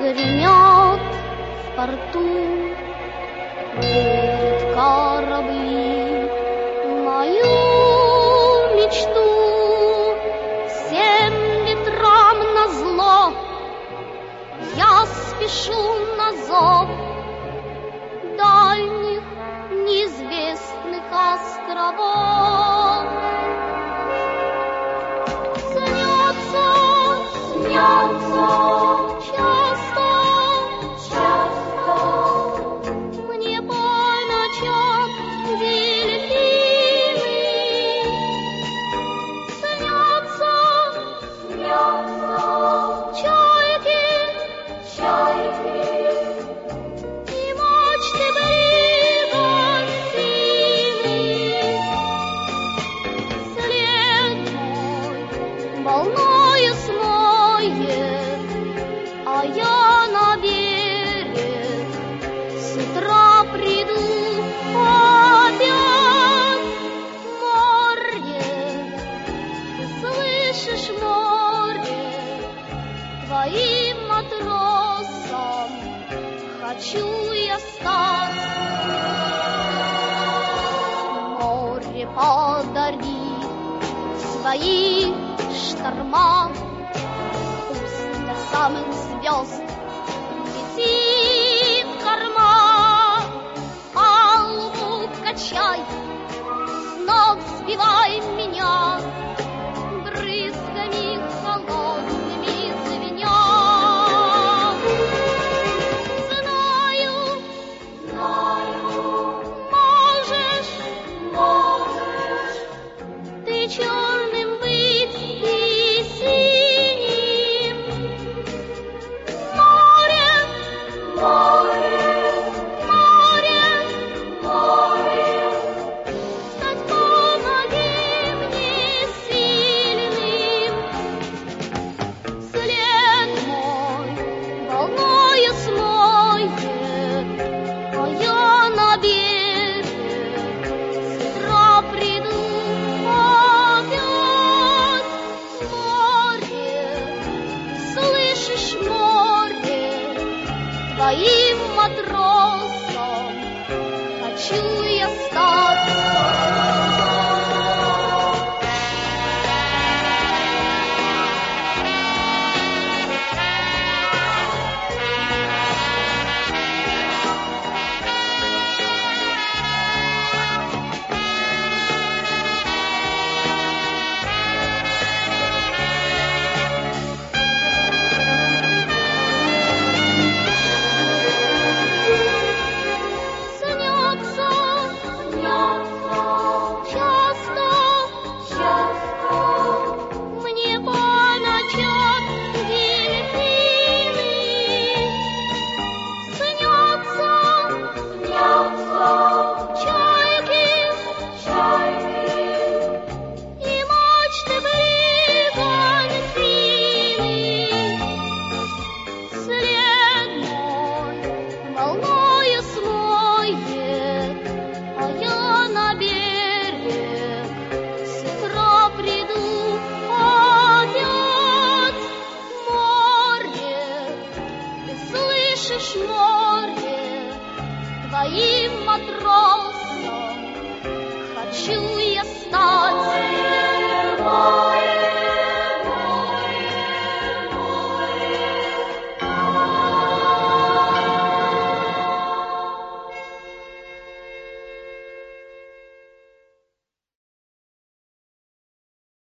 Гремят в порту, верят корабли мою мечту. Всем ветрам назло я спешу на зов дальних неизвестных островов. Снятся часто мне по ночам дельфины. Снятся чайки и мачты бригантины. След мой волною смоет, а я на берег с утра приду опять. Море, ты слышишь, море, твоим матросом хочу я стать. Море, подари свои шторма, пусть до самых звезд летит корма. Палубу качай, с ног сбивай меня брызгами холодными звеня. Знаю, можешь ты черным быть и синим. Море, стать помоги мне сильным. След мой волною смоет, а я на берег с утра приду опять. Море, слышишь, море, твоим матросом хочу я стать. Мне по ночам дельфины. Снятся чайки и мачты бригантины. След мой волною смоет, а я на берег с утра приду опять. Море, ты слышишь, море, твоим матросом